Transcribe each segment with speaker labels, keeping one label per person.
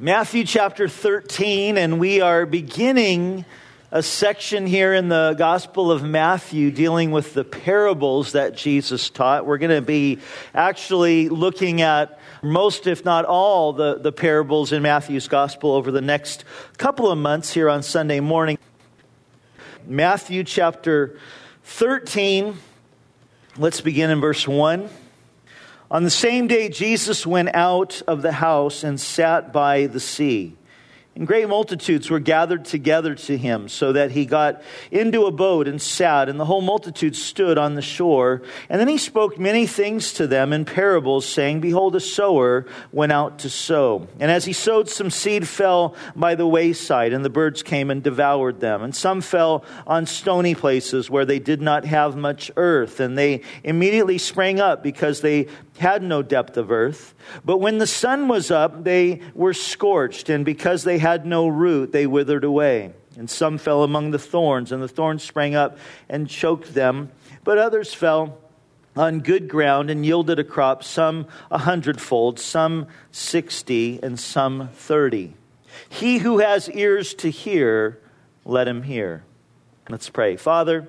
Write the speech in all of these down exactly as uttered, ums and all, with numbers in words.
Speaker 1: Matthew chapter thirteen, and we are beginning a section here in the Gospel of Matthew dealing with the parables that Jesus taught. We're going to be actually looking at most, if not all, the, the parables in Matthew's Gospel over the next couple of months here on Sunday morning. Matthew chapter thirteen, let's begin in verse one. On the same day, Jesus went out of the house and sat by the sea. And great multitudes were gathered together to him, so that he got into a boat and sat, and the whole multitude stood on the shore. And then he spoke many things to them in parables, saying, Behold, a sower went out to sow. And as he sowed, some seed fell by the wayside, and the birds came and devoured them. And some fell on stony places where they did not have much earth, and they immediately sprang up because they had no depth of earth. But when the sun was up, they were scorched, and because they had no root, they withered away. And some fell among the thorns, and the thorns sprang up and choked them. But others fell on good ground and yielded a crop, some a hundredfold, some sixty, and some thirty. He who has ears to hear, let him hear. Let's pray. Father,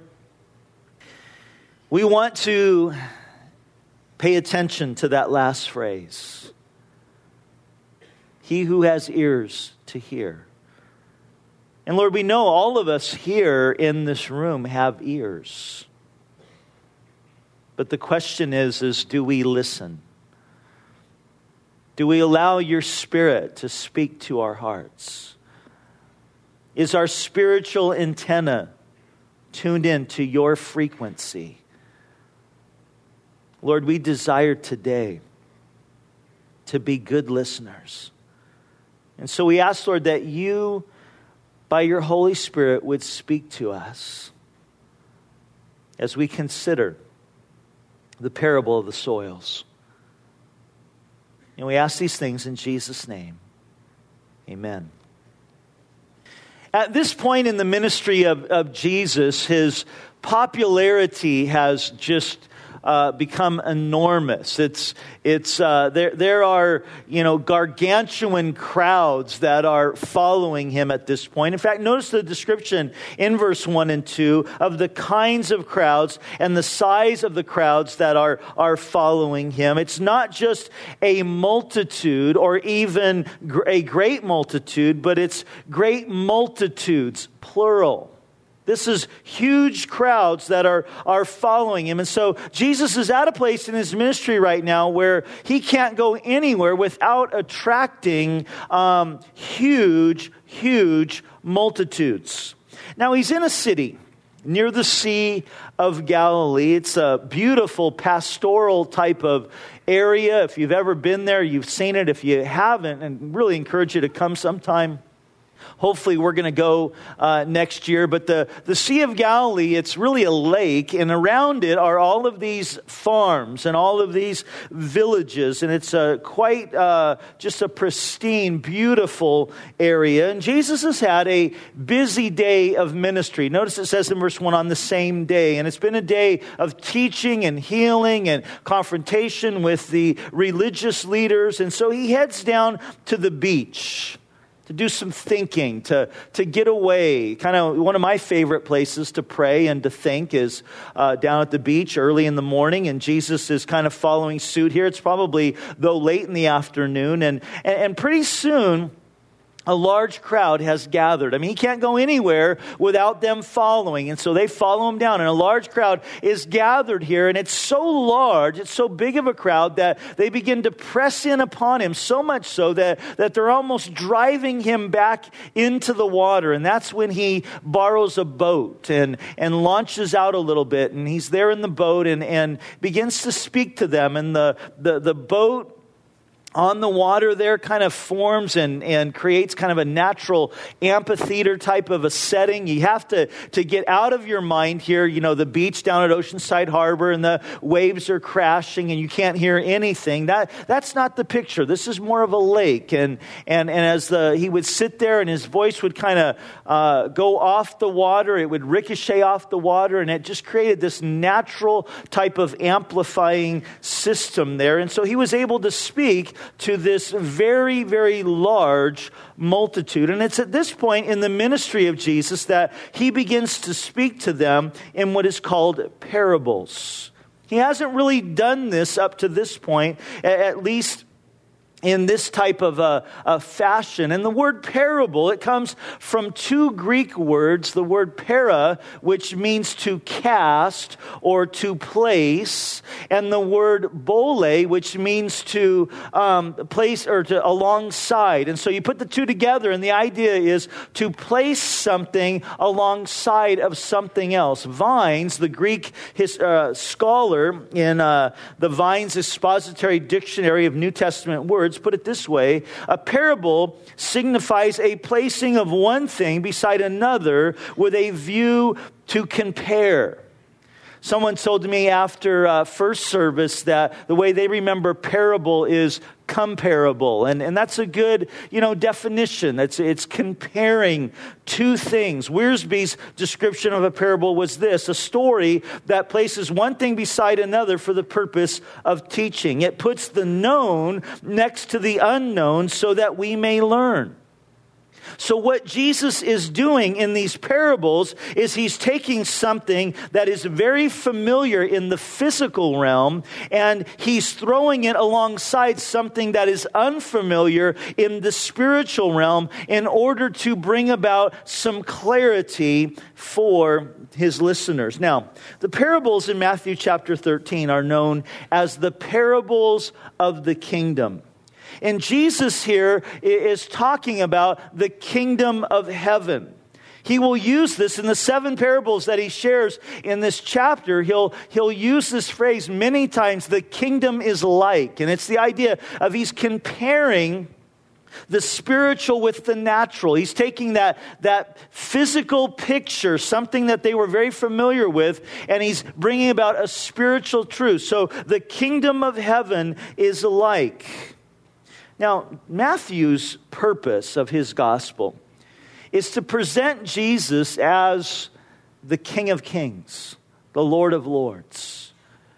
Speaker 1: we want to pay attention to that last phrase. He who has ears to hear. And Lord, we know all of us here in this room have ears. But the question is, is do we listen? Do we allow your Spirit to speak to our hearts? Is our spiritual antenna tuned in to your frequency? Lord, we desire today to be good listeners. And so we ask, Lord, that you, by your Holy Spirit, would speak to us as we consider the parable of the soils. And we ask these things in Jesus' name. Amen. At this point in the ministry of, of Jesus, his popularity has just Uh, become enormous. It's it's uh, there. There are you know gargantuan crowds that are following him at this point. In fact, notice the description in verse one and two of the kinds of crowds and the size of the crowds that are are following him. It's not just a multitude or even a great multitude, but it's great multitudes, plural. This is huge crowds that are, are following him. And so Jesus is at a place in his ministry right now where he can't go anywhere without attracting um, huge, huge multitudes. Now he's in a city near the Sea of Galilee. It's a beautiful pastoral type of area. If you've ever been there, you've seen it. If you haven't, and really encourage you to come sometime. Hopefully we're going to go uh, next year. But the, the Sea of Galilee, it's really a lake. And around it are all of these farms and all of these villages. And it's a quite uh, just a pristine, beautiful area. And Jesus has had a busy day of ministry. Notice it says in verse one, on the same day. And it's been a day of teaching and healing and confrontation with the religious leaders. And so he heads down to the beach to do some thinking, to, to get away. Kind of one of my favorite places to pray and to think is uh, down at the beach early in the morning. And Jesus is kind of following suit here. It's probably, though, late in the afternoon. And, and, and pretty soon, a large crowd has gathered. I mean, he can't go anywhere without them following. And so they follow him down. And a large crowd is gathered here. And it's so large, it's so big of a crowd that they begin to press in upon him. So much so that, that they're almost driving him back into the water. And that's when he borrows a boat and, and launches out a little bit. And he's there in the boat and, and begins to speak to them. And the, the, the boat on the water there kind of forms and, and creates kind of a natural amphitheater type of a setting. You have to, to get out of your mind here, you know, the beach down at Oceanside Harbor and the waves are crashing and you can't hear anything. That that's not the picture. This is more of a lake. And and, and as the he would sit there and his voice would kind of uh, go off the water, it would ricochet off the water, and it just created this natural type of amplifying system there. And so he was able to speak to this very, very large multitude. And it's at this point in the ministry of Jesus that he begins to speak to them in what is called parables. He hasn't really done this up to this point, at least in this type of a, a fashion. And the word parable, it comes from two Greek words, the word para, which means to cast or to place, and the word bole, which means to um, place or to alongside. And so you put the two together, and the idea is to place something alongside of something else. Vines, the Greek his, uh, scholar in uh, the Vines Expository Dictionary of New Testament Words, put it this way: a parable signifies a placing of one thing beside another with a view to compare. Someone told me after uh, first service that the way they remember parable is comparable. And, and that's a good, you know, definition. It's, it's comparing two things. Wiersbe's description of a parable was this: a story that places one thing beside another for the purpose of teaching. It puts the known next to the unknown so that we may learn. So what Jesus is doing in these parables is he's taking something that is very familiar in the physical realm, and he's throwing it alongside something that is unfamiliar in the spiritual realm in order to bring about some clarity for his listeners. Now, the parables in Matthew chapter thirteen are known as the parables of the kingdom. And Jesus here is talking about the kingdom of heaven. He will use this in the seven parables that he shares in this chapter. He'll, he'll use this phrase many times: the kingdom is like. And it's the idea of he's comparing the spiritual with the natural. He's taking that, that physical picture, something that they were very familiar with, and he's bringing about a spiritual truth. So the kingdom of heaven is like. Now, Matthew's purpose of his gospel is to present Jesus as the King of Kings, the Lord of Lords.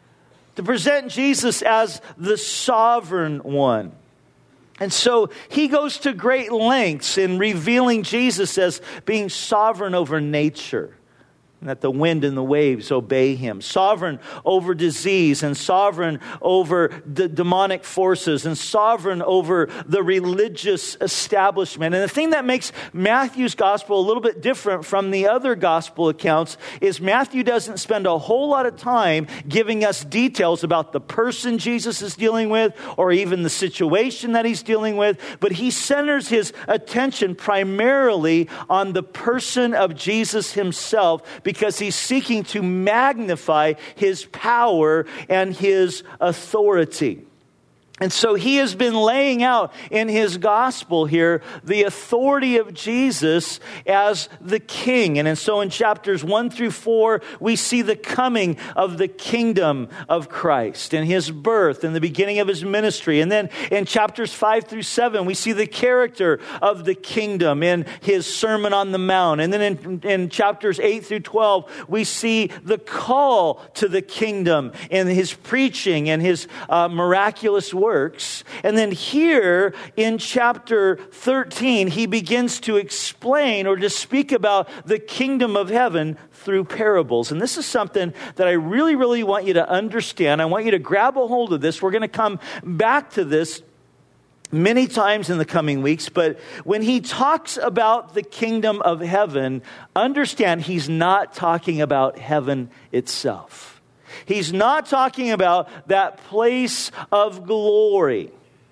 Speaker 1: To present Jesus as the sovereign one. And so he goes to great lengths in revealing Jesus as being sovereign over nature, and that the wind and the waves obey him. Sovereign over disease, and sovereign over the demonic forces, and sovereign over the religious establishment. And the thing that makes Matthew's gospel a little bit different from the other gospel accounts is Matthew doesn't spend a whole lot of time giving us details about the person Jesus is dealing with, or even the situation that he's dealing with, but he centers his attention primarily on the person of Jesus himself, because he's seeking to magnify his power and his authority. And so he has been laying out in his gospel here the authority of Jesus as the king. And so in chapters one through four, we see the coming of the kingdom of Christ and his birth and the beginning of his ministry. And then in chapters five through seven, we see the character of the kingdom in his Sermon on the Mount. And then in, in chapters eight through twelve, we see the call to the kingdom in his preaching and his uh, miraculous works. Works. And then here in chapter thirteen, he begins to explain or to speak about the kingdom of heaven through parables. And this is something that I really, really want you to understand. I want you to grab a hold of this. We're going to come back to this many times in the coming weeks, but when he talks about the kingdom of heaven, understand he's not talking about heaven itself. He's not talking about that place of glory.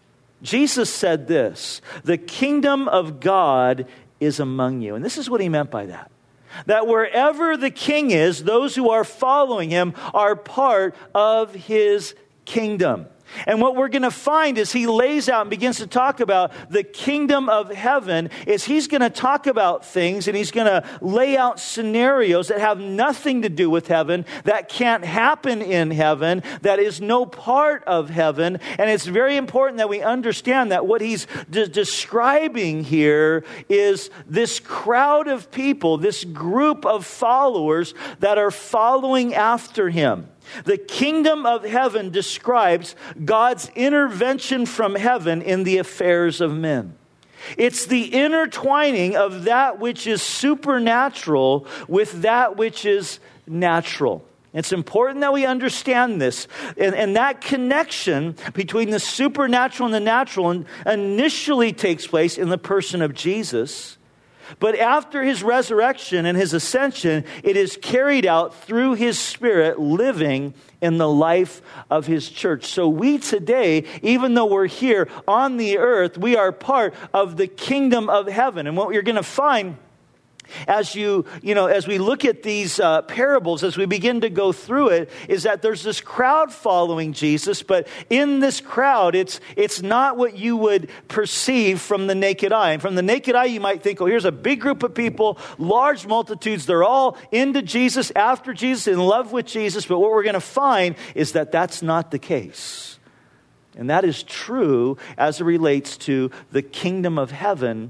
Speaker 1: Jesus said this: the kingdom of God is among you. And this is what he meant by that. That wherever the king is, those who are following him are part of his kingdom. And what we're going to find as he lays out and begins to talk about the kingdom of heaven is he's going to talk about things, and he's going to lay out scenarios that have nothing to do with heaven, that can't happen in heaven, that is no part of heaven. And it's very important that we understand that what he's de- describing here is this crowd of people, this group of followers that are following after him. The kingdom of heaven describes God's intervention from heaven in the affairs of men. It's the intertwining of that which is supernatural with that which is natural. It's important that we understand this. And, and that connection between the supernatural and the natural initially takes place in the person of Jesus. But after his resurrection and his ascension, it is carried out through his Spirit living in the life of his church. So we today, even though we're here on the earth, we are part of the kingdom of heaven. And what you're going to find As you, you know, as we look at these uh, parables, as we begin to go through it, is that there's this crowd following Jesus, but in this crowd, it's it's not what you would perceive from the naked eye. And from the naked eye, you might think, oh, here's a big group of people, large multitudes, they're all into Jesus, after Jesus, in love with Jesus. But what we're going to find is that that's not the case. And that is true as it relates to the kingdom of heaven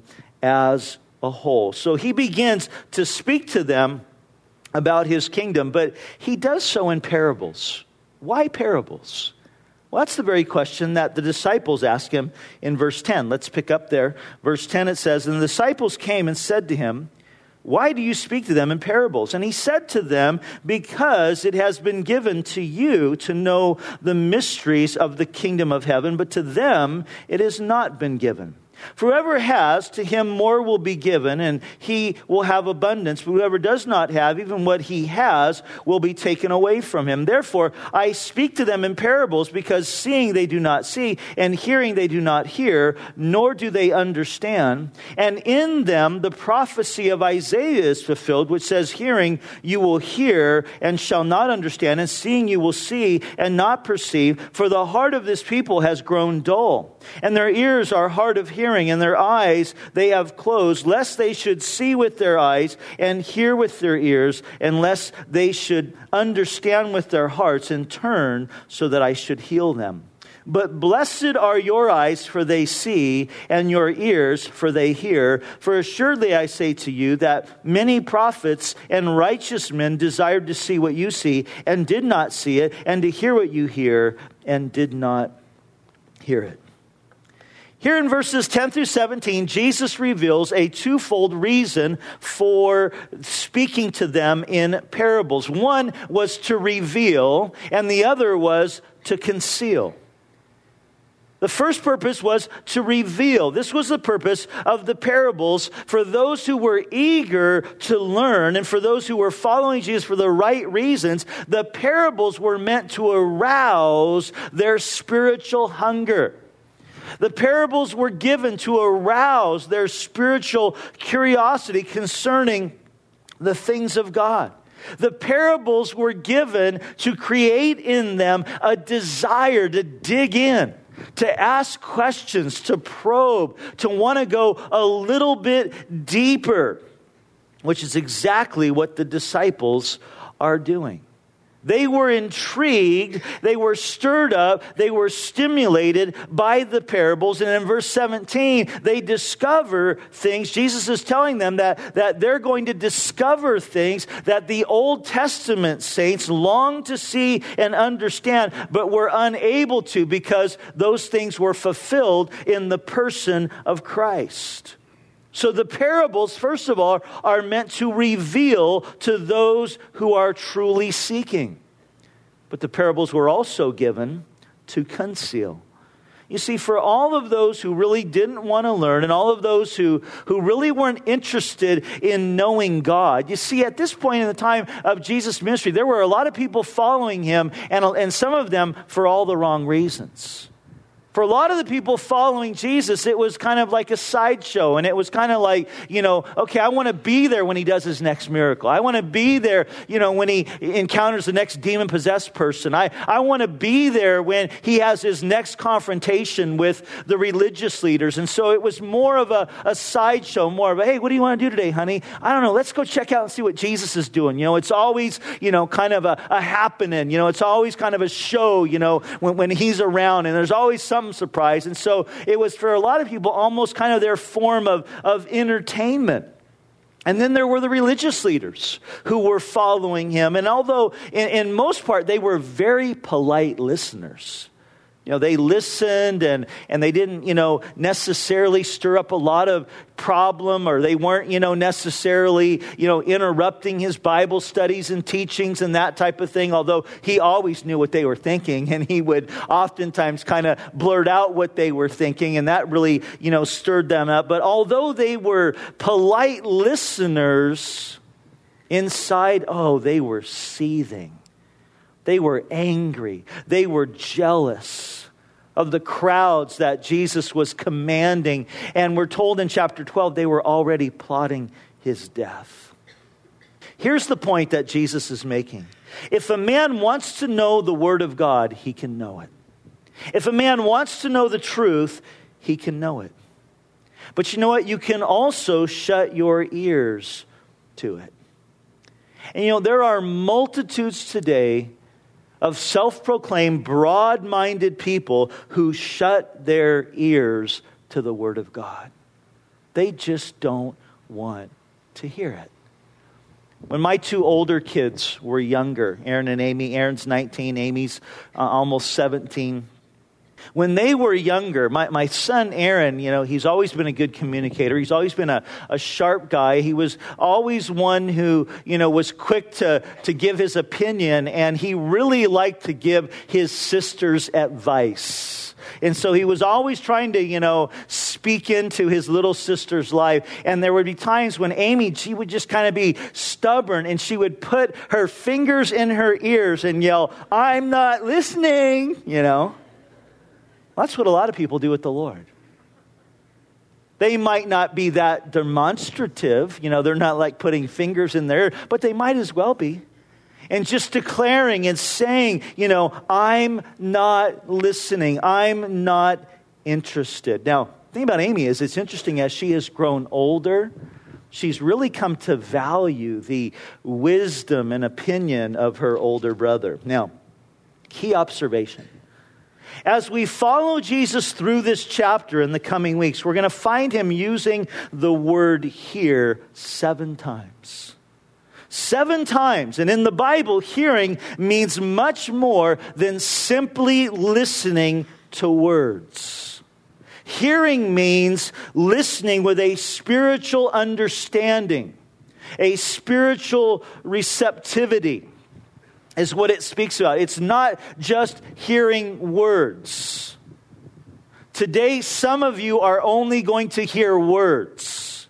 Speaker 1: as a whole. So he begins to speak to them about his kingdom, but he does so in parables. Why parables? Well, that's the very question that the disciples ask him in verse ten. Let's pick up there. Verse ten, it says, "And the disciples came and said to him, 'Why do you speak to them in parables?' And he said to them, 'Because it has been given to you to know the mysteries of the kingdom of heaven, but to them it has not been given. For whoever has, to him more will be given, and he will have abundance. But whoever does not have, even what he has, will be taken away from him. Therefore, I speak to them in parables, because seeing they do not see, and hearing they do not hear, nor do they understand. And in them the prophecy of Isaiah is fulfilled, which says, hearing you will hear, and shall not understand, and seeing you will see, and not perceive. For the heart of this people has grown dull, and their ears are hard of hearing, and their eyes they have closed, lest they should see with their eyes and hear with their ears, and lest they should understand with their hearts and turn, so that I should heal them. But blessed are your eyes, for they see, and your ears, for they hear. For assuredly I say to you that many prophets and righteous men desired to see what you see, and did not see it, and to hear what you hear, and did not hear it.'" Here in verses ten through seventeen, Jesus reveals a twofold reason for speaking to them in parables. One was to reveal, and the other was to conceal. The first purpose was to reveal. This was the purpose of the parables for those who were eager to learn, and for those who were following Jesus for the right reasons. The parables were meant to arouse their spiritual hunger. The parables were given to arouse their spiritual curiosity concerning the things of God. The parables were given to create in them a desire to dig in, to ask questions, to probe, to want to go a little bit deeper, which is exactly what the disciples are doing. They were intrigued, they were stirred up, they were stimulated by the parables. And in verse seventeen, they discover things. Jesus is telling them that, that they're going to discover things that the Old Testament saints longed to see and understand, but were unable to, because those things were fulfilled in the person of Christ. So the parables, first of all, are meant to reveal to those who are truly seeking. But the parables were also given to conceal. You see, for all of those who really didn't want to learn, and all of those who, who really weren't interested in knowing God, you see, at this point in the time of Jesus' ministry, there were a lot of people following him, and, and some of them for all the wrong reasons. For a lot of the people following Jesus, it was kind of like a sideshow. And it was kind of like, you know, okay, I want to be there when he does his next miracle. I want to be there, you know, when he encounters the next demon-possessed person. I, I want to be there when he has his next confrontation with the religious leaders. And so it was more of a, a sideshow, more of a, hey, what do you want to do today, honey? I don't know. Let's go check out and see what Jesus is doing. You know, it's always, you know, kind of a, a happening. You know, it's always kind of a show, you know, when, when he's around. And there's always some surprise. And so it was, for a lot of people, almost kind of their form of, of entertainment. And then there were the religious leaders who were following him. And although in, in most part they were very polite listeners, you know, they listened and, and they didn't, you know, necessarily stir up a lot of problem, or they weren't, you know, necessarily, you know, interrupting his Bible studies and teachings and that type of thing. Although he always knew what they were thinking, and he would oftentimes kind of blurt out what they were thinking, and that really, you know, stirred them up. But although they were polite listeners, inside, oh, they were seething. They were angry. They were jealous of the crowds that Jesus was commanding. And we're told in chapter twelve, they were already plotting his death. Here's the point that Jesus is making. If a man wants to know the Word of God, he can know it. If a man wants to know the truth, he can know it. But you know what? You can also shut your ears to it. And you know, there are multitudes today of self-proclaimed, broad-minded people who shut their ears to the Word of God. They just don't want to hear it. When my two older kids were younger, Aaron and Amy, Aaron's nineteen, Amy's uh, almost seventeen. When they were younger, my, my son Aaron, you know, he's always been a good communicator. He's always been a, a sharp guy. He was always one who, you know, was quick to, to give his opinion. And he really liked to give his sisters advice. And so he was always trying to, you know, speak into his little sister's life. And there would be times when Amy, she would just kind of be stubborn, and she would put her fingers in her ears and yell, "I'm not listening," you know. That's what a lot of people do with the Lord. They might not be that demonstrative. You know, they're not like putting fingers in there, but they might as well be. And just declaring and saying, you know, I'm not listening. I'm not interested. Now, the thing about Amy is it's interesting, as she has grown older, she's really come to value the wisdom and opinion of her older brother. Now, key observation. As we follow Jesus through this chapter in the coming weeks, we're going to find him using the word "hear" seven times. Seven times. And in the Bible, hearing means much more than simply listening to words. Hearing means listening with a spiritual understanding, a spiritual receptivity. Is what it speaks about. It's not just hearing words. Today, some of you are only going to hear words.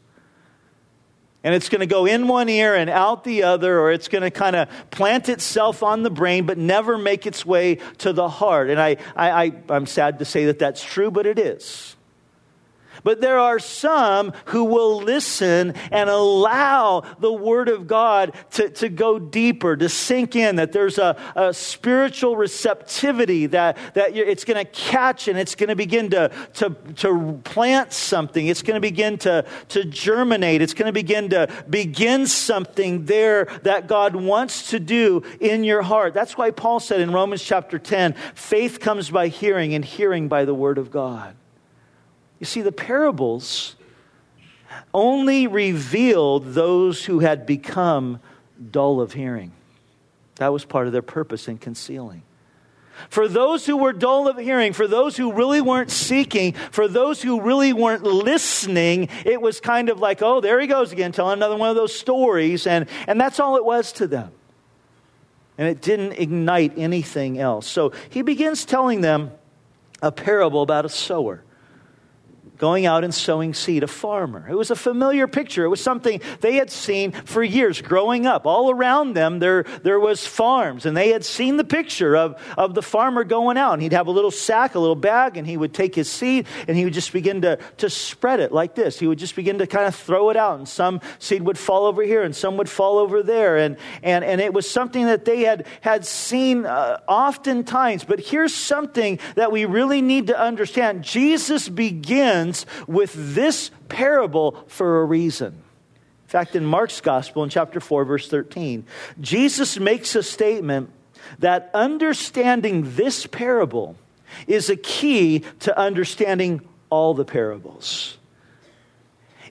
Speaker 1: And it's going to go in one ear and out the other, or it's going to kind of plant itself on the brain, but never make its way to the heart. And I, I, I, I'm sad to say that that's true, but it is. But there are some who will listen and allow the Word of God to, to go deeper, to sink in, that there's a, a spiritual receptivity, that, that it's going to catch and it's going to begin to, to, to plant something. It's going to begin to, to germinate. It's going to begin to begin something there that God wants to do in your heart. That's why Paul said in Romans chapter ten, faith comes by hearing, and hearing by the Word of God. You see, the parables only revealed those who had become dull of hearing. That was part of their purpose in concealing. For those who were dull of hearing, for those who really weren't seeking, for those who really weren't listening, it was kind of like, oh, there he goes again, telling another one of those stories. And, and that's all it was to them. And it didn't ignite anything else. So he begins telling them a parable about a sower going out and sowing seed, a farmer. It was a familiar picture. It was something they had seen for years growing up. All around them, there, there was farms, and they had seen the picture of, of the farmer going out. And he'd have a little sack, a little bag, and he would take his seed, and he would just begin to, to spread it like this. He would just begin to kind of throw it out, and some seed would fall over here, and some would fall over there. And, and, and it was something that they had, had seen uh, oftentimes. But here's something that we really need to understand. Jesus begins with this parable for a reason. In fact, in Mark's Gospel, in chapter four, verse thirteen, Jesus makes a statement that understanding this parable is a key to understanding all the parables.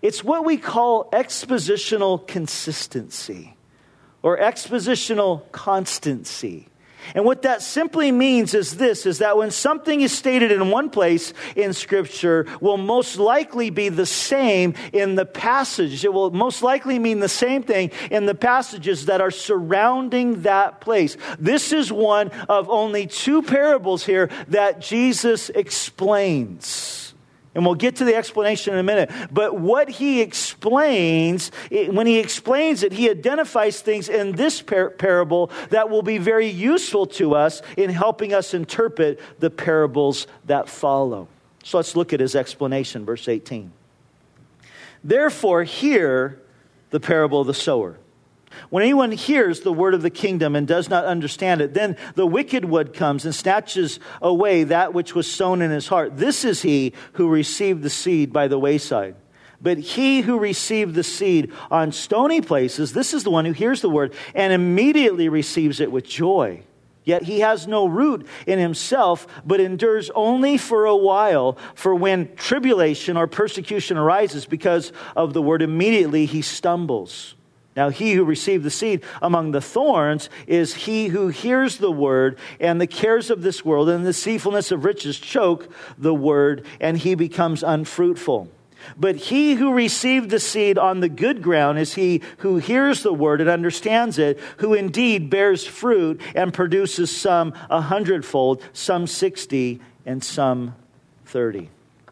Speaker 1: It's what we call expositional consistency or expositional constancy. And what that simply means is this, is that when something is stated in one place in Scripture will most likely be the same in the passage. It will most likely mean the same thing in the passages that are surrounding that place. This is one of only two parables here that Jesus explains. And we'll get to the explanation in a minute. But what he explains, when he explains it, he identifies things in this par- parable that will be very useful to us in helping us interpret the parables that follow. So let's look at his explanation, verse eighteen. Therefore, hear the parable of the sower. When anyone hears the word of the kingdom and does not understand it, then the wicked one comes and snatches away that which was sown in his heart. This is he who received the seed by the wayside. But he who received the seed on stony places, this is the one who hears the word and immediately receives it with joy. Yet he has no root in himself, but endures only for a while. For when tribulation or persecution arises because of the word, immediately he stumbles. Now he who received the seed among the thorns is he who hears the word, and the cares of this world and the deceitfulness of riches choke the word, and he becomes unfruitful. But he who received the seed on the good ground is he who hears the word and understands it, who indeed bears fruit and produces some a hundredfold, some sixty, and some thirty.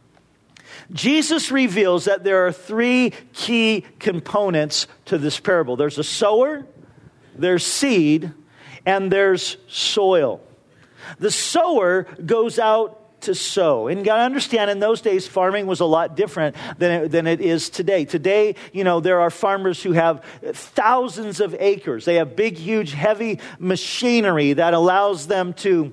Speaker 1: Jesus reveals that there are three key components to this parable. There's a sower, there's seed, and there's soil. The sower goes out to sow. And you got to understand, in those days, farming was a lot different than it, than it is today. Today, you know, there are farmers who have thousands of acres. They have big, huge, heavy machinery that allows them to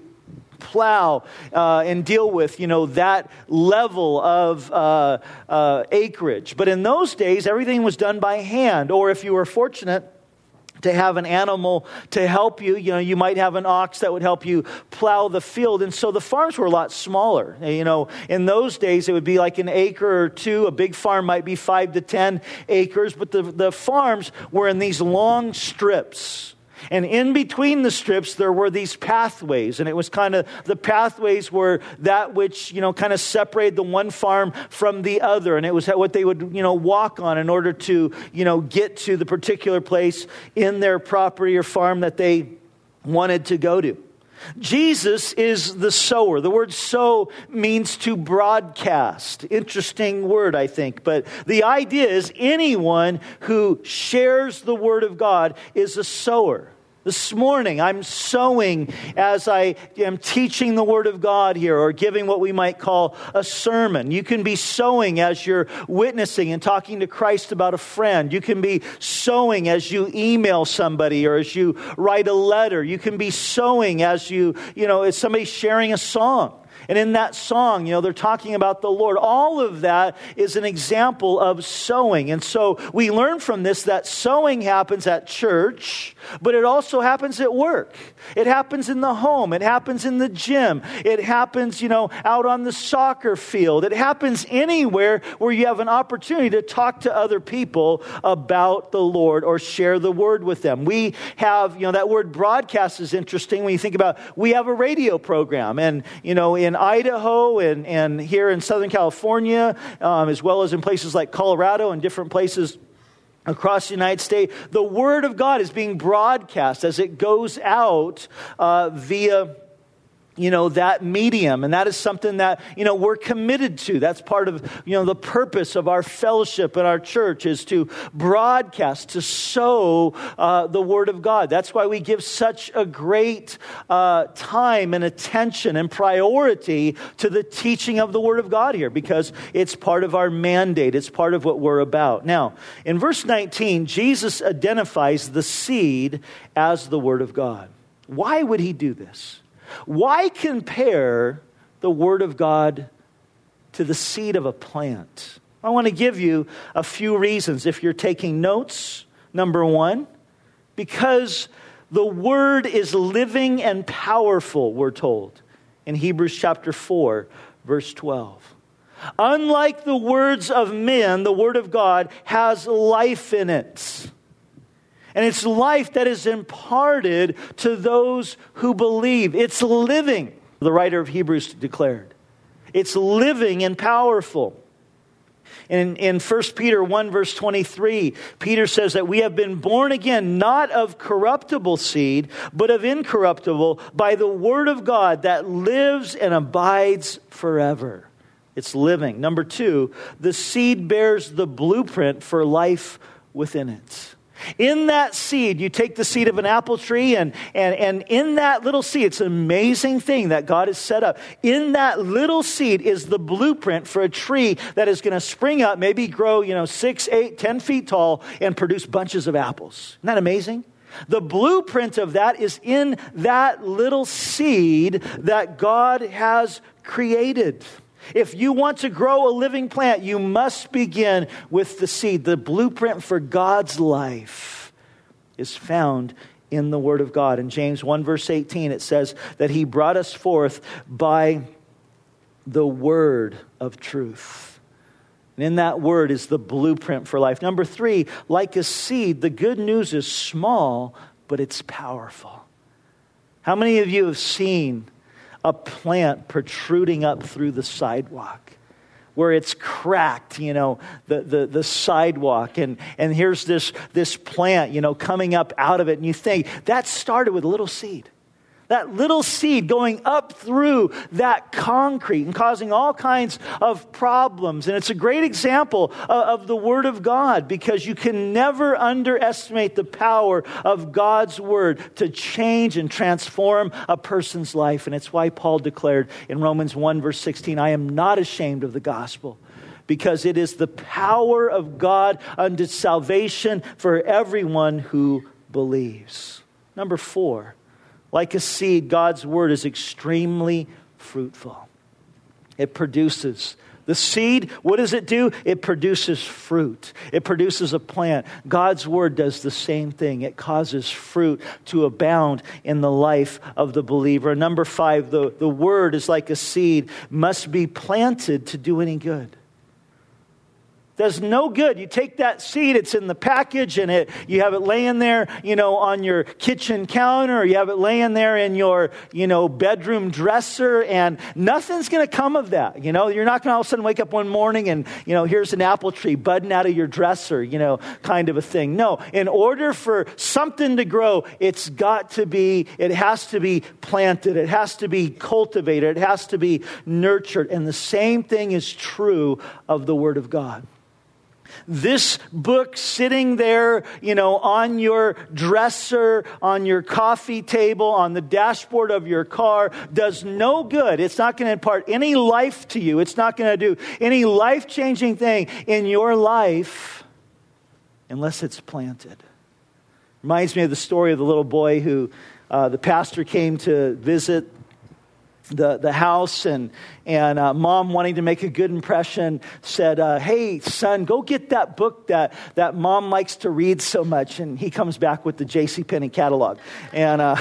Speaker 1: plow uh, and deal with, you know, that level of uh, uh, acreage. But in those days, everything was done by hand. Or if you were fortunate to have an animal to help you, you know, you might have an ox that would help you plow the field. And so the farms were a lot smaller. You know, in those days, it would be like an acre or two. A big farm might be five to ten acres. But the, the farms were in these long strips. And in between the strips, there were these pathways. And it was kind of, the pathways were that which, you know, kind of separated the one farm from the other. And it was what they would, you know, walk on in order to, you know, get to the particular place in their property or farm that they wanted to go to. Jesus is the sower. The word sow means to broadcast. Interesting word, I think. But the idea is anyone who shares the word of God is a sower. This morning, I'm sowing as I am teaching the Word of God here, or giving what we might call a sermon. You can be sowing as you're witnessing and talking to Christ about a friend. You can be sowing as you email somebody or as you write a letter. You can be sowing as you, you know, as somebody sharing a song. And in that song, you know, they're talking about the Lord. All of that is an example of sowing. And so we learn from this that sowing happens at church, but it also happens at work. It happens in the home. It happens in the gym. It happens, you know, out on the soccer field. It happens anywhere where you have an opportunity to talk to other people about the Lord or share the word with them. We have, you know, that word broadcast is interesting when you think about, we have a radio program. And, you know, in Idaho and, and here in Southern California, um, as well as in places like Colorado and different places across the United States, the Word of God is being broadcast as it goes out uh, via, you know, that medium. And that is something that, you know, we're committed to. That's part of, you know, the purpose of our fellowship in our church is to broadcast, to sow uh, the Word of God. That's why we give such a great uh, time and attention and priority to the teaching of the Word of God here, because it's part of our mandate. It's part of what we're about. Now, in verse nineteen, Jesus identifies the seed as the Word of God. Why would he do this? Why compare the Word of God to the seed of a plant? I want to give you a few reasons if you're taking notes. Number one, because the Word is living and powerful, we're told in Hebrews chapter four, verse twelve. Unlike the words of men, the Word of God has life in it. And it's life that is imparted to those who believe. It's living, the writer of Hebrews declared. It's living and powerful. In, in First Peter one, verse twenty-three, Peter says that we have been born again, not of corruptible seed, but of incorruptible, by the Word of God that lives and abides forever. It's living. Number two, the seed bears the blueprint for life within it. In that seed, you take the seed of an apple tree, and, and, and in that little seed, it's an amazing thing that God has set up. In that little seed is the blueprint for a tree that is going to spring up, maybe grow, you know, six, eight, ten feet tall, and produce bunches of apples. Isn't that amazing? The blueprint of that is in that little seed that God has created. If you want to grow a living plant, you must begin with the seed. The blueprint for God's life is found in the Word of God. In James one, verse eighteen, it says that He brought us forth by the word of truth. And in that word is the blueprint for life. Number three, like a seed, the good news is small, but it's powerful. How many of you have seen a plant protruding up through the sidewalk, where it's cracked, you know, the, the, the sidewalk, and, and here's this, this plant, you know, coming up out of it, and you think, that started with a little seed. That little seed going up through that concrete and causing all kinds of problems. And it's a great example of, of the Word of God, because you can never underestimate the power of God's Word to change and transform a person's life. And it's why Paul declared in Romans one, verse sixteen, I am not ashamed of the gospel, because it is the power of God unto salvation for everyone who believes. Number four, like a seed, God's word is extremely fruitful. It produces. The seed, what does it do? It produces fruit. It produces a plant. God's word does the same thing. It causes fruit to abound in the life of the believer. Number five, the, the word is like a seed, must be planted to do any good. Does no good. You take that seed, it's in the package, and it you have it laying there, you know, on your kitchen counter, or you have it laying there in your, you know, bedroom dresser, and nothing's going to come of that. You know, you're not going to all of a sudden wake up one morning and, you know, here's an apple tree budding out of your dresser, you know, kind of a thing. No, in order for something to grow, it's got to be, it has to be planted. It has to be cultivated. It has to be nurtured. And the same thing is true of the Word of God. This book sitting there, you know, on your dresser, on your coffee table, on the dashboard of your car, does no good. It's not going to impart any life to you. It's not going to do any life-changing thing in your life unless it's planted. Reminds me of the story of the little boy who uh, the pastor came to visit the the house, and and uh, mom, wanting to make a good impression, said, uh, hey son, go get that book that that mom likes to read so much. And he comes back with the J C Penney catalog, and uh,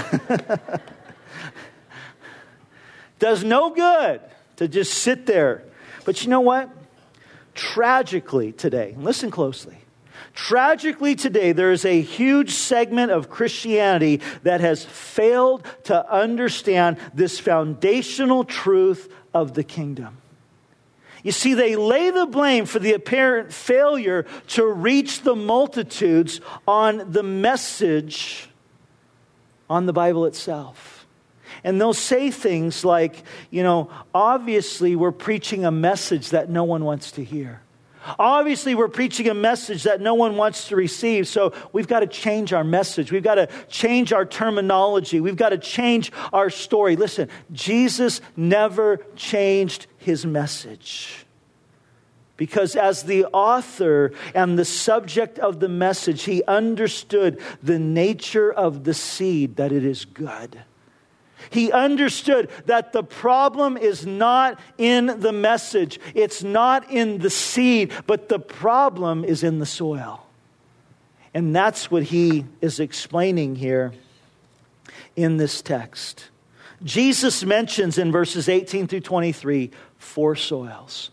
Speaker 1: does no good to just sit there. But you know what? Tragically today, listen closely, tragically today, there is a huge segment of Christianity that has failed to understand this foundational truth of the kingdom. You see, they lay the blame for the apparent failure to reach the multitudes on the message on the Bible itself. And they'll say things like, you know, obviously we're preaching a message that no one wants to hear. Obviously, we're preaching a message that no one wants to receive, so we've got to change our message. We've got to change our terminology. We've got to change our story. Listen, Jesus never changed his message, because as the author and the subject of the message, he understood the nature of the seed, that it is good. He understood that the problem is not in the message. It's not in the seed, but the problem is in the soil. And that's what he is explaining here in this text. Jesus mentions in verses eighteen through twenty-three four soils.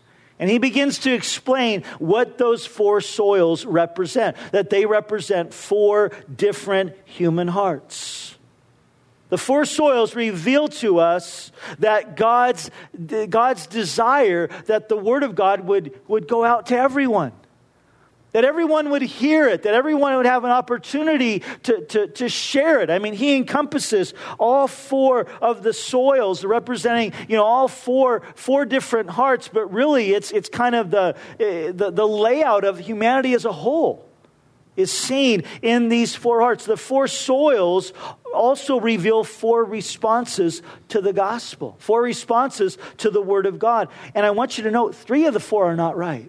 Speaker 1: And he begins to explain what those four soils represent, that they represent four different human hearts. The four soils reveal to us that God's, God's desire that the Word of God would, would go out to everyone. That everyone would hear it, that everyone would have an opportunity to, to, to share it. I mean, he encompasses all four of the soils, representing, you know, all four four different hearts. But really, it's it's kind of the the, the layout of humanity as a whole is seen in these four hearts. The four soils also reveal four responses to the gospel, four responses to the Word of God. And I want you to note, three of the four are not right.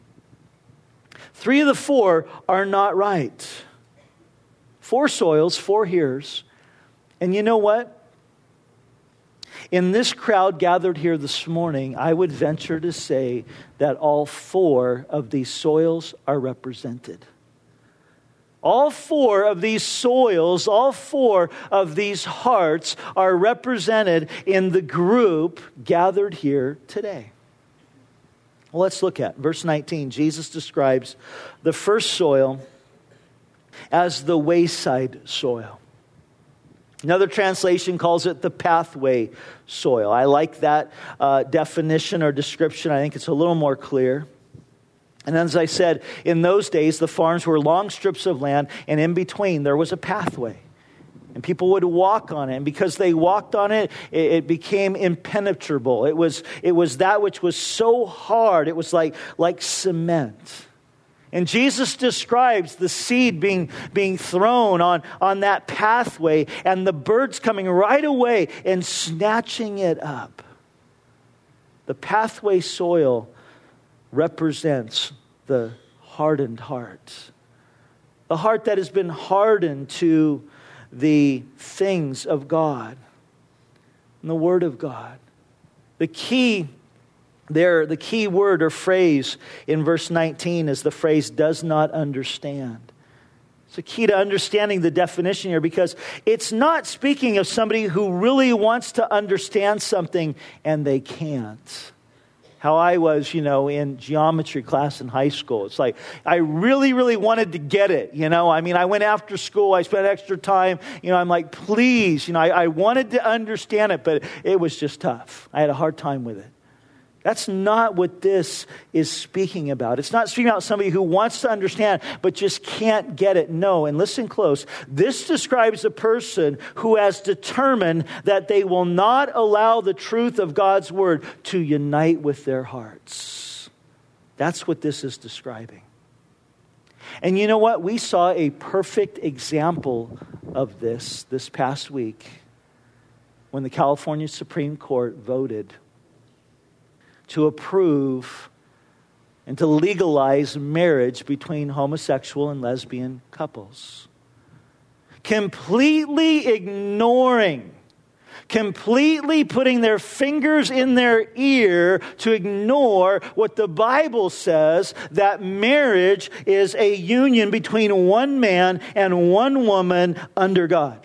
Speaker 1: Three of the four are not right. Four soils, four hearers. And you know what? In this crowd gathered here this morning, I would venture to say that all four of these soils are represented. All four of these soils, all four of these hearts are represented in the group gathered here today. Well, let's look at verse nineteen. Jesus describes the first soil as the wayside soil. Another translation calls it the pathway soil. I like that uh, definition or description. I think it's a little more clear. And as I said, in those days, the farms were long strips of land, and in between there was a pathway. And people would walk on it. And because they walked on it, it, it became impenetrable. It was, it was that which was so hard. It was like, like cement. And Jesus describes the seed being, being thrown on, on that pathway and the birds coming right away and snatching it up. The pathway soil represents the hardened heart. The heart that has been hardened to the things of God and the Word of God. The key there, the key word or phrase in verse nineteen is the phrase does not understand. It's a key to understanding the definition here, because it's not speaking of somebody who really wants to understand something and they can't. How I was, you know, in geometry class in high school. It's like, I really, really wanted to get it, you know. I mean, I went after school, I spent extra time, you know, I'm like, please, you know, I, I wanted to understand it, but it was just tough. I had a hard time with it. That's not what this is speaking about. It's not speaking about somebody who wants to understand but just can't get it. No, and listen close. This describes a person who has determined that they will not allow the truth of God's Word to unite with their hearts. That's what this is describing. And you know what? We saw a perfect example of this this past week when the California Supreme Court voted to approve and to legalize marriage between homosexual and lesbian couples. Completely ignoring, completely putting their fingers in their ear to ignore what the Bible says, that marriage is a union between one man and one woman under God.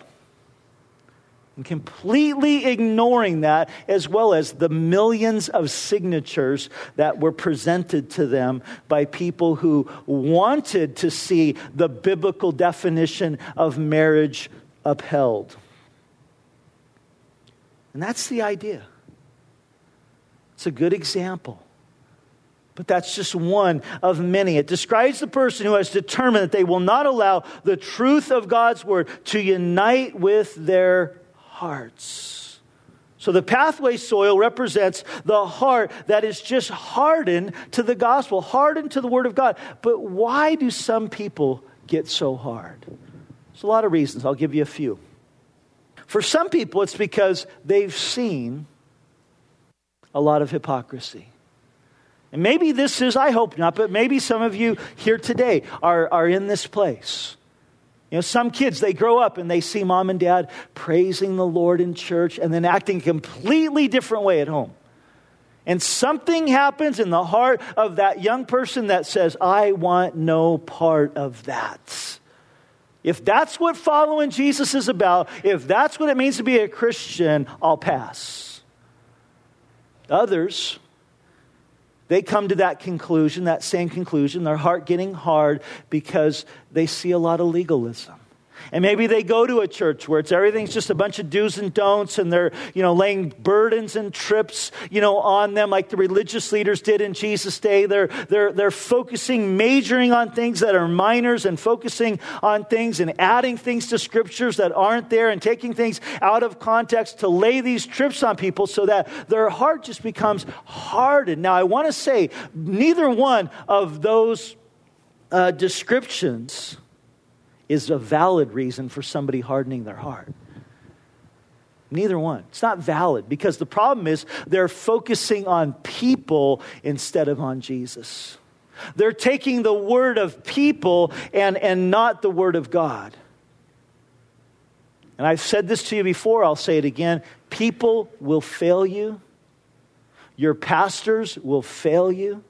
Speaker 1: And completely ignoring that, as well as the millions of signatures that were presented to them by people who wanted to see the biblical definition of marriage upheld. And that's the idea. It's a good example. But that's just one of many. It describes the person who has determined that they will not allow the truth of God's Word to unite with their hearts. So the pathway soil represents the heart that is just hardened to the gospel, hardened to the Word of God. But why do some people get so hard? There's a lot of reasons. I'll give you a few. For some people, it's because they've seen a lot of hypocrisy. And maybe this is, I hope not, but maybe some of you here today are, are in this place. You know, some kids, they grow up and they see mom and dad praising the Lord in church and then acting a completely different way at home. And something happens in the heart of that young person that says, I want no part of that. If that's what following Jesus is about, if that's what it means to be a Christian, I'll pass. Others, They come to that conclusion, that same conclusion, their heart getting hard because they see a lot of legalism. And maybe they go to a church where it's everything's just a bunch of do's and don'ts, and they're, you know, laying burdens and trips, you know, on them like the religious leaders did in Jesus' day. They're they're they're focusing, majoring on things that are minors, and focusing on things and adding things to scriptures that aren't there, and taking things out of context to lay these trips on people so that their heart just becomes hardened. Now, I want to say neither one of those uh, descriptions is a valid reason for somebody hardening their heart. Neither one. It's not valid, because the problem is they're focusing on people instead of on Jesus. They're taking the word of people and, and not the word of God. And I've said this to you before, I'll say it again. People will fail you. Your pastors will fail you.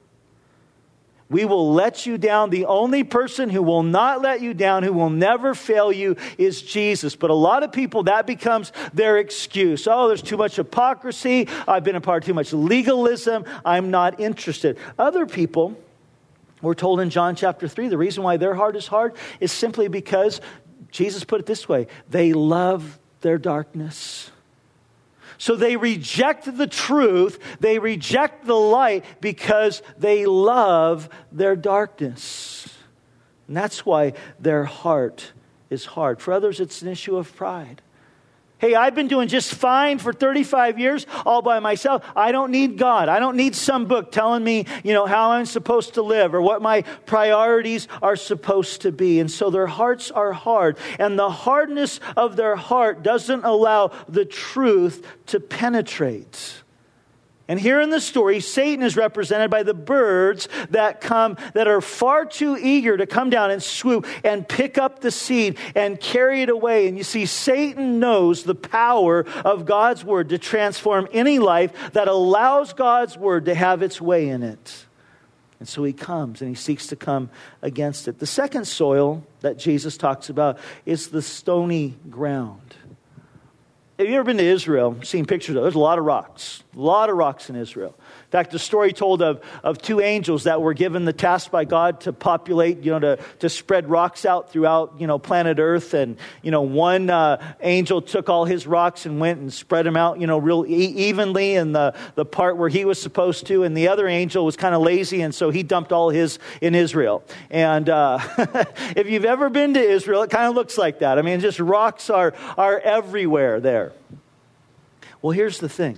Speaker 1: We will let you down. The only person who will not let you down, who will never fail you, is Jesus. But a lot of people, that becomes their excuse. Oh, there's too much hypocrisy. I've been a part of too much legalism. I'm not interested. Other people, we're told in John chapter three, the reason why their heart is hard is simply because, Jesus put it this way, they love their darkness. So they reject the truth, they reject the light because they love their darkness. And that's why their heart is hard. For others, it's an issue of pride. Hey, I've been doing just fine for thirty-five years all by myself. I don't need God. I don't need some book telling me, you know, how I'm supposed to live or what my priorities are supposed to be. And so their hearts are hard. And the hardness of their heart doesn't allow the truth to penetrate. And here in the story, Satan is represented by the birds that come, that are far too eager to come down and swoop and pick up the seed and carry it away. And you see, Satan knows the power of God's word to transform any life that allows God's word to have its way in it. And so he comes and he seeks to come against it. The second soil that Jesus talks about is the stony ground. Have you ever been to Israel, seen pictures of it? There's a lot of rocks, a lot of rocks in Israel. In fact, the story told of, of two angels that were given the task by God to populate, you know, to, to spread rocks out throughout, you know, planet Earth. And, you know, one uh, angel took all his rocks and went and spread them out, you know, real e- evenly in the, the part where he was supposed to. And the other angel was kind of lazy, and so he dumped all his in Israel. And uh, if you've ever been to Israel, it kind of looks like that. I mean, just rocks are are everywhere there. Well, here's the thing.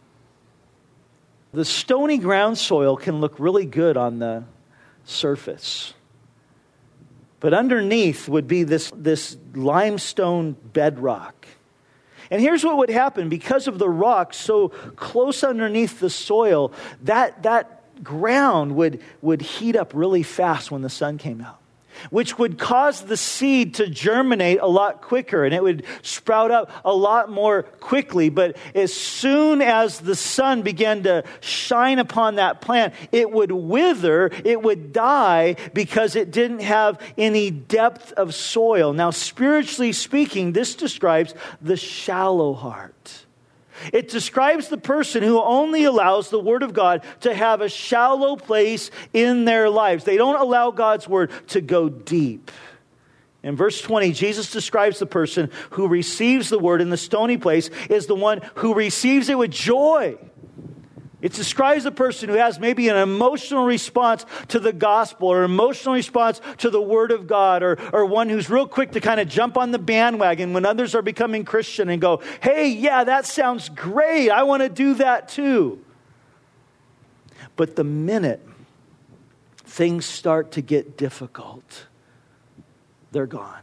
Speaker 1: The stony ground soil can look really good on the surface. But underneath would be this, this limestone bedrock. And here's what would happen. Because of the rock so close underneath the soil, that, that ground would, would heat up really fast when the sun came out, which would cause the seed to germinate a lot quicker, and it would sprout up a lot more quickly. But as soon as the sun began to shine upon that plant, it would wither, it would die, because it didn't have any depth of soil. Now, spiritually speaking, this describes the shallow heart. It describes the person who only allows the Word of God to have a shallow place in their lives. They don't allow God's Word to go deep. In verse twenty, Jesus describes the person who receives the Word in the stony place as the one who receives it with joy. It describes a person who has maybe an emotional response to the gospel, or emotional response to the Word of God, or, or one who's real quick to kind of jump on the bandwagon when others are becoming Christian and go, hey, yeah, that sounds great. I want to do that too. But the minute things start to get difficult, they're gone.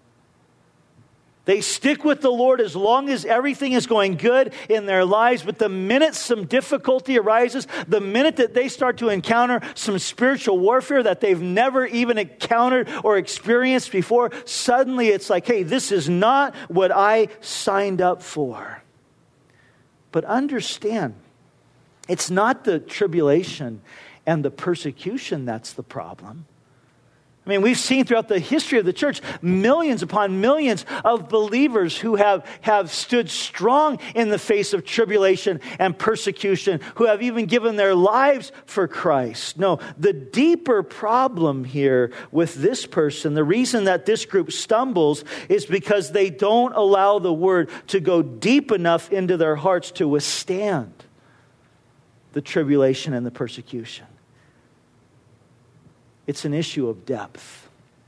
Speaker 1: They stick with the Lord as long as everything is going good in their lives. But the minute some difficulty arises, the minute that they start to encounter some spiritual warfare that they've never even encountered or experienced before, suddenly it's like, hey, this is not what I signed up for. But understand, it's not the tribulation and the persecution that's the problem. I mean, we've seen throughout the history of the church millions upon millions of believers who have, have stood strong in the face of tribulation and persecution, who have even given their lives for Christ. No, the deeper problem here with this person, the reason that this group stumbles is because they don't allow the word to go deep enough into their hearts to withstand the tribulation and the persecution. It's an issue of depth.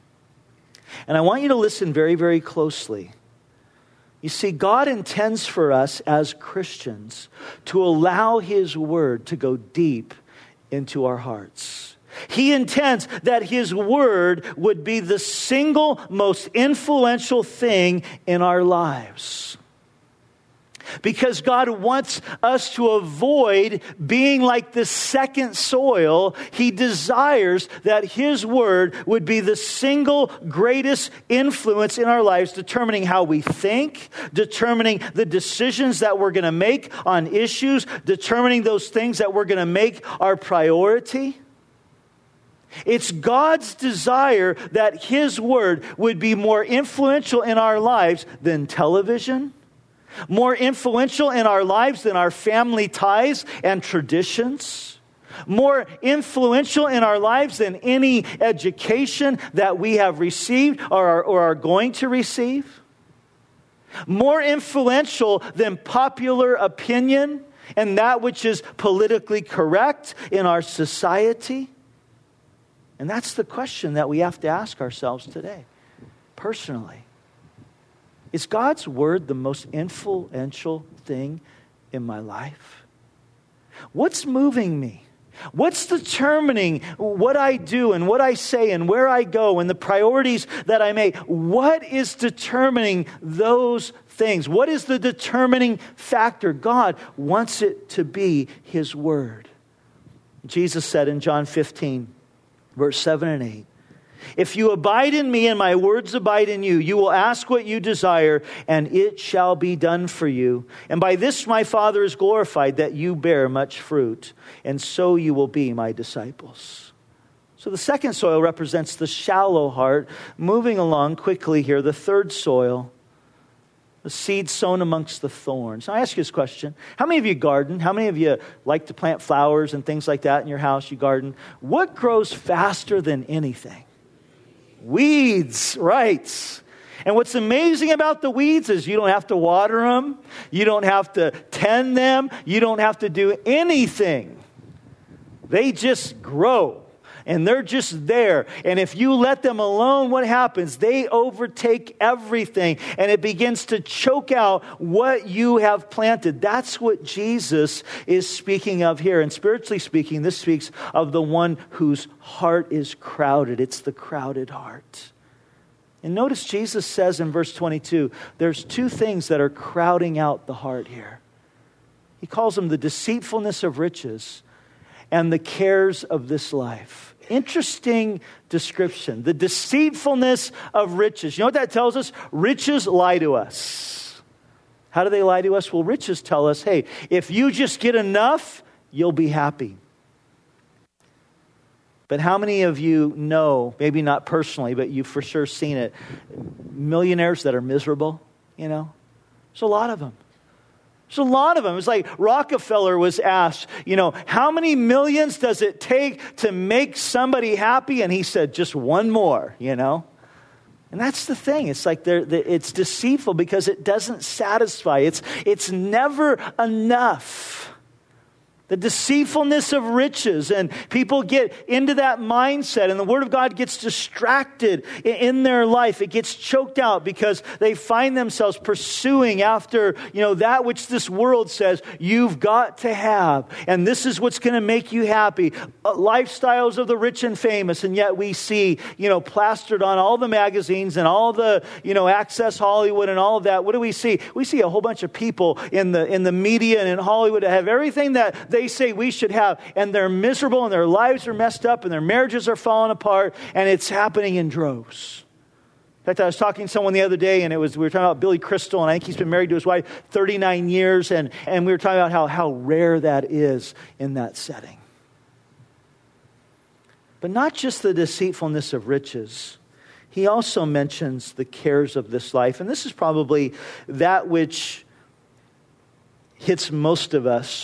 Speaker 1: And I want you to listen very, very closely. You see, God intends for us as Christians to allow His word to go deep into our hearts. He intends that His word would be the single most influential thing in our lives. Because God wants us to avoid being like the second soil. He desires that His word would be the single greatest influence in our lives, determining how we think, determining the decisions that we're going to make on issues, determining those things that we're going to make our priority. It's God's desire that His word would be more influential in our lives than television, more influential in our lives than our family ties and traditions, more influential in our lives than any education that we have received or are, or are going to receive, more influential than popular opinion and that which is politically correct in our society. And that's the question that we have to ask ourselves today, personally. Is God's word the most influential thing in my life? What's moving me? What's determining what I do and what I say and where I go and the priorities that I make? What is determining those things? What is the determining factor? God wants it to be His word. Jesus said in John fifteen, verse seven and eight, "If you abide in me and my words abide in you, you will ask what you desire, and it shall be done for you. And by this my Father is glorified, that you bear much fruit, and so you will be my disciples." So the second soil represents the shallow heart. Moving along quickly here, the third soil, the seed sown amongst the thorns. Now I ask you this question. How many of you garden? How many of you like to plant flowers and things like that in your house? You garden. What grows faster than anything? Weeds, right. And what's amazing about the weeds is you don't have to water them. You don't have to tend them. You don't have to do anything. They just grow. And they're just there. And if you let them alone, what happens? They overtake everything. And it begins to choke out what you have planted. That's what Jesus is speaking of here. And spiritually speaking, this speaks of the one whose heart is crowded. It's the crowded heart. And notice Jesus says in verse twenty-two, there's two things that are crowding out the heart here. He calls them the deceitfulness of riches and the cares of this life. Interesting description. The deceitfulness of riches. You know what that tells us? Riches lie to us. How do they lie to us? Well, riches tell us, hey, if you just get enough, you'll be happy. But how many of you know, maybe not personally, but you've for sure seen it, millionaires that are miserable, you know? There's a lot of them. There's a lot of them. It's like Rockefeller was asked, you know, how many millions does it take to make somebody happy? And he said, just one more, you know. And that's the thing. It's like they're, they're, it's deceitful because it doesn't satisfy. It's, it's never enough. The deceitfulness of riches, and people get into that mindset, and the Word of God gets distracted in their life. It gets choked out because they find themselves pursuing after, you know, that which this world says you've got to have, and this is what's going to make you happy. Uh, lifestyles of the rich and famous, and yet we see, you know, plastered on all the magazines and all the, you know, Access Hollywood and all of that. What do we see? We see a whole bunch of people in the in the media and in Hollywood that have everything that they They say we should have, and they're miserable, and their lives are messed up, and their marriages are falling apart, and it's happening in droves. In fact, I was talking to someone the other day, and it was we were talking about Billy Crystal, and I think he's been married to his wife thirty-nine years, and, and we were talking about how, how rare that is in that setting. But not just the deceitfulness of riches. He also mentions the cares of this life. And this is probably that which hits most of us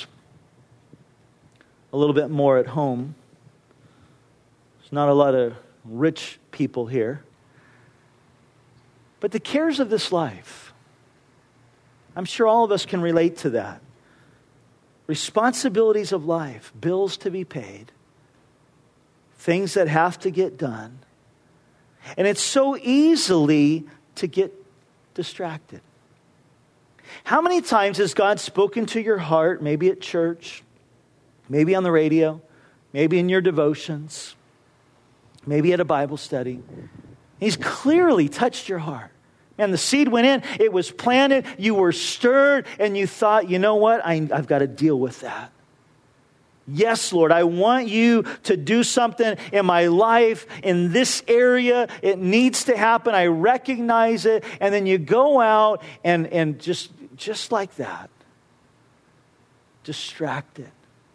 Speaker 1: a little bit more at home. There's not a lot of rich people here. But the cares of this life, I'm sure all of us can relate to that. Responsibilities of life, bills to be paid, things that have to get done. And it's so easily to get distracted. How many times has God spoken to your heart, maybe at church, maybe on the radio, maybe in your devotions, maybe at a Bible study? He's clearly touched your heart. Man, the seed went in, it was planted, you were stirred, and you thought, you know what, I, I've got to deal with that. Yes, Lord, I want you to do something in my life, in this area. It needs to happen. I recognize it. And then you go out and, and just, just like that, distracted.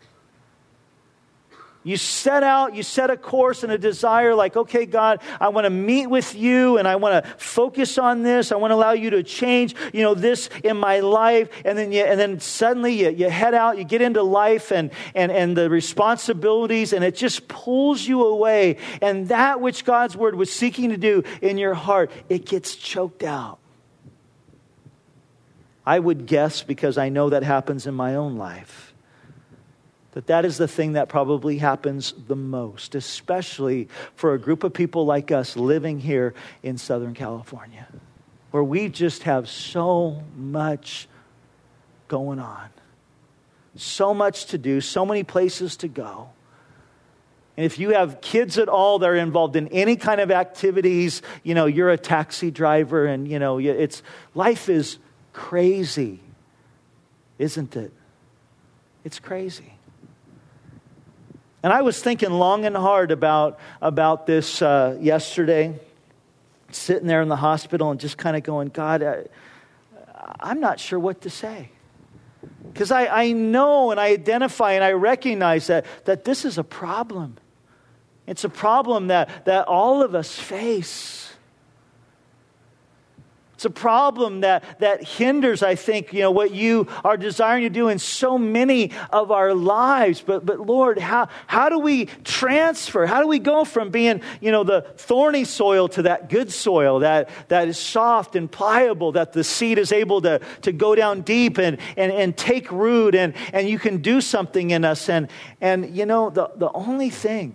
Speaker 1: You set out, you set a course and a desire like, okay, God, I want to meet with you and I want to focus on this. I want to allow you to change, you know, this in my life. And then you, and then suddenly you, you head out, you get into life and, and, and the responsibilities, and it just pulls you away. And that which God's word was seeking to do in your heart, it gets choked out. I would guess, because I know that happens in my own life, that that is the thing that probably happens the most, especially for a group of people like us living here in Southern California, where we just have so much going on, so much to do, so many places to go. And if you have kids at all that are involved in any kind of activities, you know, you're a taxi driver and, you know, it's life is crazy, isn't it? It's crazy. And I was thinking long and hard about, about this uh, yesterday, sitting there in the hospital and just kind of going, God, I, I'm not sure what to say. Because I, I know and I identify and I recognize that, that this is a problem. It's a problem that, that all of us face. It's a problem that, that hinders, I think, you know, what you are desiring to do in so many of our lives. But, but Lord, how, how do we transfer? How do we go from being, you know, the thorny soil to that good soil that, that is soft and pliable, that the seed is able to, to go down deep and, and, and take root, and, and you can do something in us. And, and you know, the, the only thing,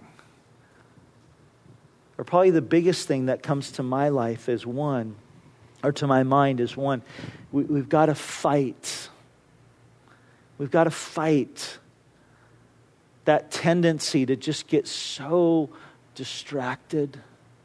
Speaker 1: or probably the biggest thing that comes to my life is one, or to my mind is one, we, we've got to fight. We've got to fight that tendency to just get so distracted.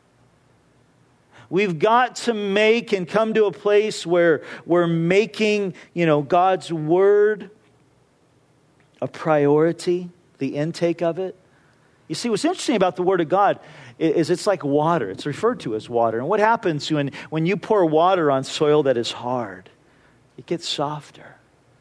Speaker 1: We've got to make and come to a place where we're making, you know, God's word a priority, the intake of it. You see, what's interesting about the Word of God is it's like water. It's referred to as water. And what happens when, when you pour water on soil that is hard? It gets softer.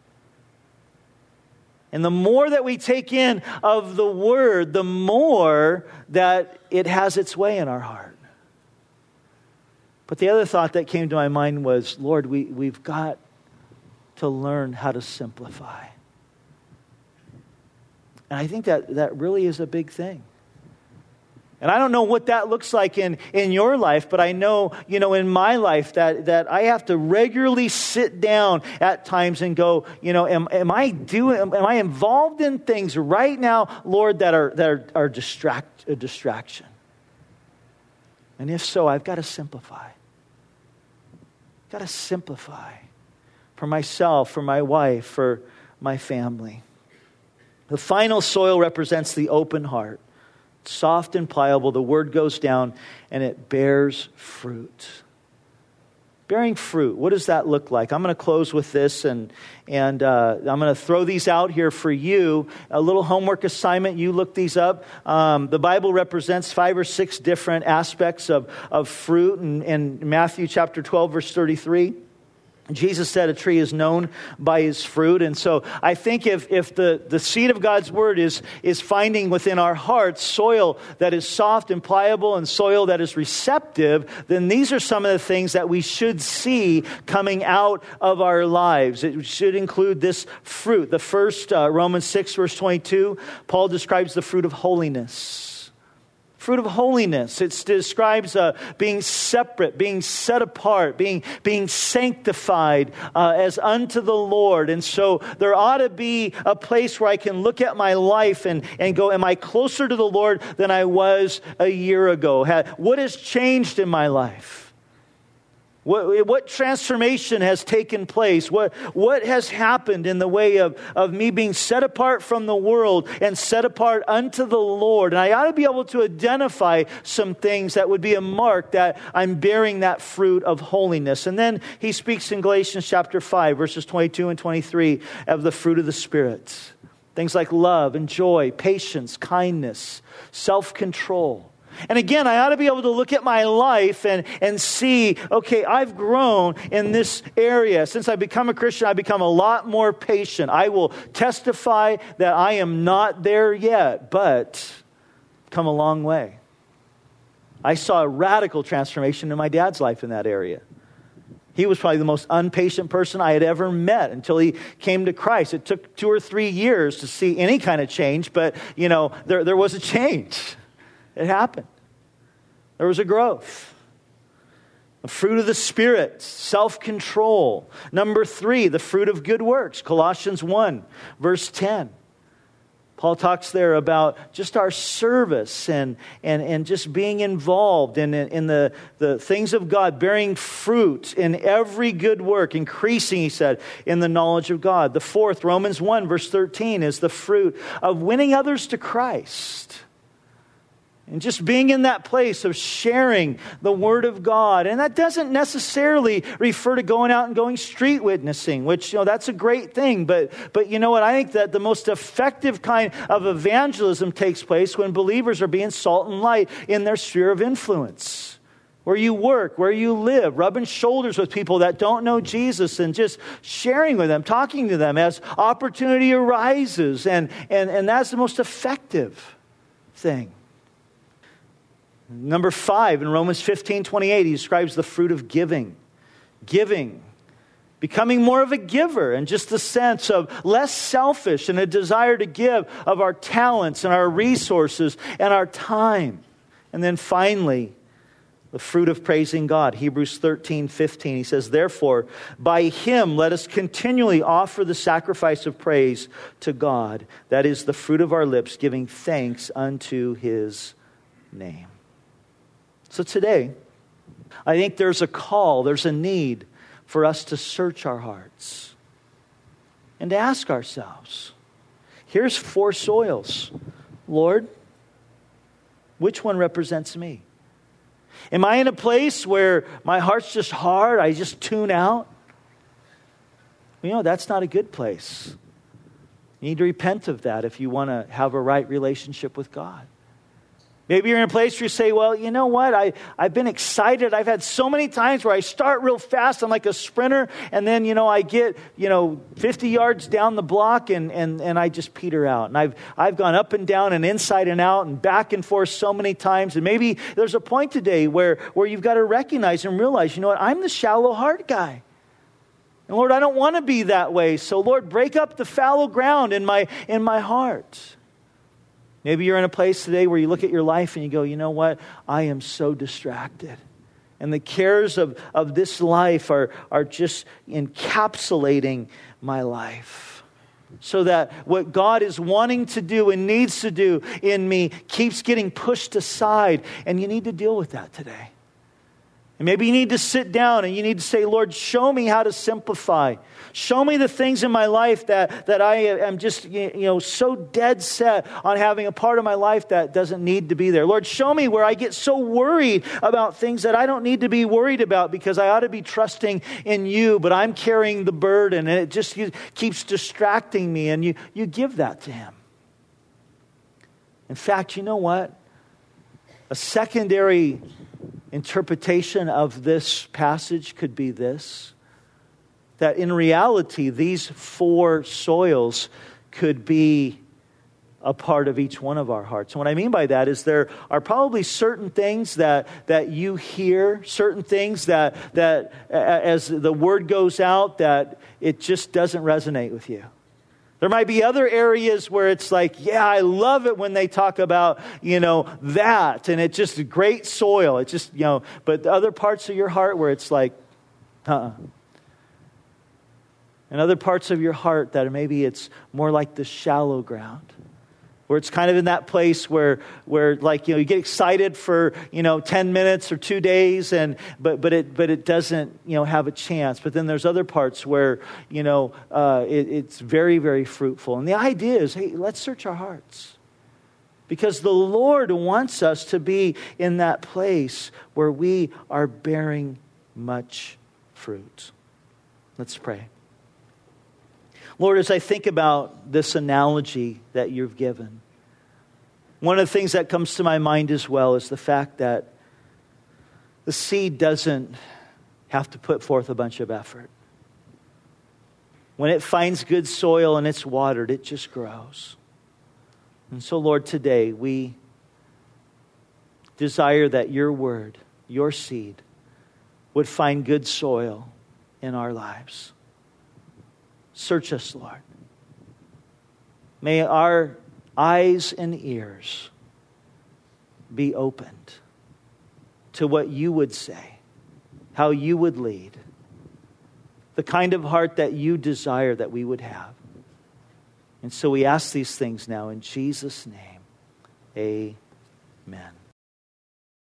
Speaker 1: And the more that we take in of the Word, the more that it has its way in our heart. But the other thought that came to my mind was, Lord, we, we've got to learn how to simplify. And I think that that really is a big thing. And I don't know what that looks like in, in your life, but I know, you know, in my life that, that I have to regularly sit down at times and go, you know, am, am I doing, am I involved in things right now, Lord, that are that are, are distract, a distraction? And if so, I've got to simplify. I've got to simplify for myself, for my wife, for my family. The final soil represents the open heart. Soft and pliable, the word goes down and it bears fruit. Bearing fruit, what does that look like? I'm going to close with this, and and uh, I'm going to throw these out here for you. A little homework assignment, you look these up. Um, the Bible represents five or six different aspects of, of fruit in, in Matthew chapter twelve, verse thirty-three. Jesus said a tree is known by his fruit. And so I think if, if the, the seed of God's word is, is finding within our hearts soil that is soft and pliable and soil that is receptive, then these are some of the things that we should see coming out of our lives. It should include this fruit. The first, uh, Romans six, verse twenty-two, Paul describes the fruit of holiness. Fruit of holiness. It describes uh, being separate, being set apart, being, being sanctified uh, as unto the Lord. And so there ought to be a place where I can look at my life and, and go, am I closer to the Lord than I was a year ago? What has changed in my life? What, what transformation has taken place? What, what has happened in the way of, of me being set apart from the world and set apart unto the Lord? And I ought to be able to identify some things that would be a mark that I'm bearing that fruit of holiness. And then he speaks in Galatians chapter five, verses twenty-two and twenty-three of the fruit of the Spirit. Things like love and joy, patience, kindness, self-control. And again, I ought to be able to look at my life and, and see, okay, I've grown in this area. Since I've become a Christian, I've become a lot more patient. I will testify that I am not there yet, but come a long way. I saw a radical transformation in my dad's life in that area. He was probably the most impatient person I had ever met until he came to Christ. It took two or three years to see any kind of change, but, you know, there, there was a change. It happened. There was a growth. The fruit of the Spirit, self-control. Number three, the fruit of good works. Colossians one, verse ten. Paul talks there about just our service and, and, and just being involved in, in the, the things of God, bearing fruit in every good work, increasing, he said, in the knowledge of God. The fourth, Romans one, verse thirteen, is the fruit of winning others to Christ. And just being in that place of sharing the Word of God. And that doesn't necessarily refer to going out and going street witnessing, which, you know, that's a great thing. But, but you know what? I think that the most effective kind of evangelism takes place when believers are being salt and light in their sphere of influence. Where you work, where you live, rubbing shoulders with people that don't know Jesus and just sharing with them, talking to them as opportunity arises. And, and, and that's the most effective thing. Number five, in Romans fifteen twenty-eight, he describes the fruit of giving. Giving. Becoming more of a giver in just the sense of less selfish and a desire to give of our talents and our resources and our time. And then finally, the fruit of praising God. Hebrews thirteen fifteen, he says, therefore, by him let us continually offer the sacrifice of praise to God. That is the fruit of our lips, giving thanks unto his name. So today, I think there's a call, there's a need for us to search our hearts and to ask ourselves, here's four soils. Lord, which one represents me? Am I in a place where my heart's just hard, I just tune out? You know, that's not a good place. You need to repent of that if you want to have a right relationship with God. Maybe you're in a place where you say, well, you know what? I, I've been excited. I've had so many times where I start real fast. I'm like a sprinter. And then, you know, I get, you know, fifty yards down the block and, and, and I just peter out. And I've, I've gone up and down and inside and out and back and forth so many times. And maybe there's a point today where, where you've got to recognize and realize, you know what? I'm the shallow heart guy. And Lord, I don't want to be that way. So Lord, break up the fallow ground in my, in my heart. Maybe you're in a place today where you look at your life and you go, you know what? I am so distracted. And the cares of, of this life are, are just encapsulating my life. So that what God is wanting to do and needs to do in me keeps getting pushed aside. And you need to deal with that today. And maybe you need to sit down and you need to say, Lord, show me how to simplify. Show me the things in my life that, that I am just, you know, so dead set on having a part of my life that doesn't need to be there. Lord, show me where I get so worried about things that I don't need to be worried about because I ought to be trusting in you, but I'm carrying the burden and it just keeps distracting me. And you, you give that to him. In fact, you know what? A secondary interpretation of this passage could be this. that in reality, these four soils could be a part of each one of our hearts. And what I mean by that is there are probably certain things that, that you hear, certain things that, that as the word goes out, that it just doesn't resonate with you. There might be other areas where it's like, yeah, I love it when they talk about, you know, that, and it's just great soil. It's just, you know, but the other parts of your heart where it's like, uh-uh. And other parts of your heart that maybe it's more like the shallow ground, where it's kind of in that place where, where like, you know, you get excited for, you know, ten minutes or two days, and but but it but it doesn't, you know, have a chance. But then there's other parts where, you know, uh, it, it's very, very fruitful. And the idea is, hey, let's search our hearts. Because the Lord wants us to be in that place where we are bearing much fruit. Let's pray. Lord, as I think about this analogy that you've given, one of the things that comes to my mind as well is the fact that the seed doesn't have to put forth a bunch of effort. When it finds good soil and it's watered, it just grows. And so, Lord, today we desire that your word, your seed, would find good soil in our lives. Search us, Lord. May our eyes and ears be opened to what you would say, how you would lead, the kind of heart that you desire that we would have. And so we ask these things now in Jesus' name. Amen.